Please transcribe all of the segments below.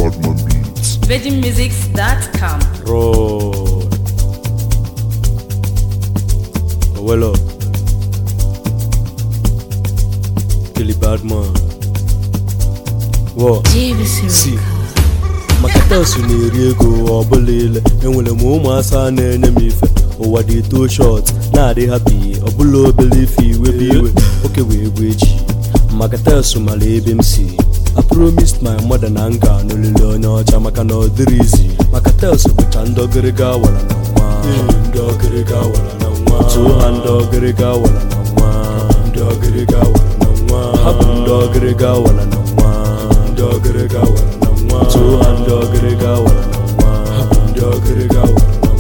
Badman Beats. VeggieMusics.com. Roll. Oh, well up. Billy Badman. What? See. Makatasu na-eri ego ọbụla ile enwere m ụmụasa na-enye m ife ụwa dị too short na-adị happy ọbụla obere ife iwe bụ iwe oke wee egwu echi Makatasu mara ebe m si I promised my mother na nga n'olili onye ọcha maka na ọ dịrị izi Makatasu bụcha ndị ọgịrịga awara na nwa ndị ọgịrịga awara na nwa tụọ ha ndị ọgịrịga awara na nwa ndị ọgịrịga awara na nwa ha bụ ndị ọgịrịga awara na nwa ndị ọgịrịga awara na nwa tụọ ha ndị ọgịrịga awara na nwa ha bụ ndị ọgịrịga awara na nwa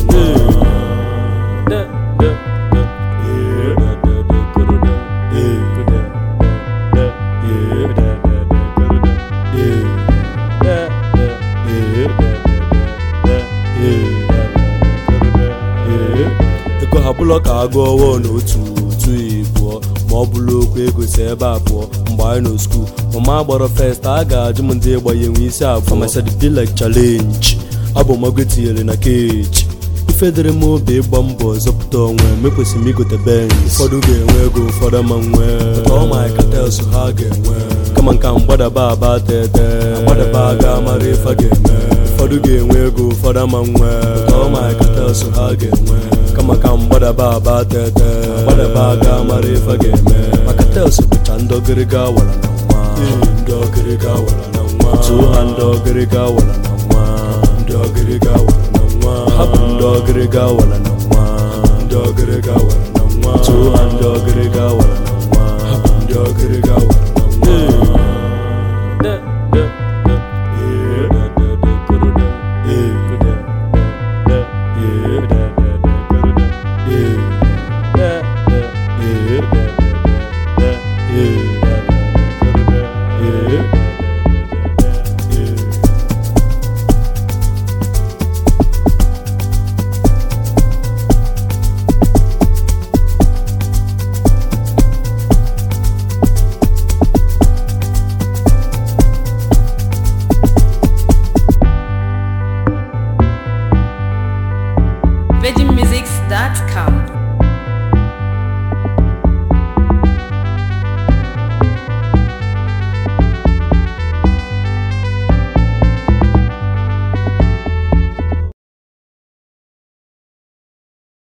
ego ha bụlọ ka agụ ọwụọ n'otu otu ịbụọ ma ọ bụrụ okwu ego si ebe abụọ mgbe anyị nọ skuul mama gbara fest a ga-ajụ m ndị ịgbanye nwe isi abụọ masịrị be like challenge abụ mago tinyere na keji ife dịrị m obi ịgba mbọ zọpụta onwe mekwesịrị m igote benz ụfọdụ ga-enwe ego ụfọdụ ma nwee ụtọ Makatasu ha ga-enwe kama nka mgbadaba aba tete agbadaba aga mara ife a ga-eme ụfọdụ ga-enwe ego ụfọdụ ama nwee ụtọ Makatasu ha ga-enwe kama ka mgbadaba aba tete agbadaba aga mara ife a ga-eme Makatasu bụcha ndị ọgịrịga awara na nwa ndị ọgịrịga awara na nwa tụọ ha ndị ọgịrịga awara na nwa ndị ọgịrịga awara na nwa ha bụ ndị ọgịrịga awara na nwa ndị ọgịrịga awara na nwa tụọ ha ndị ọgịrịga awara na nwa ha bụ ndị ọgịrịga awara na nwa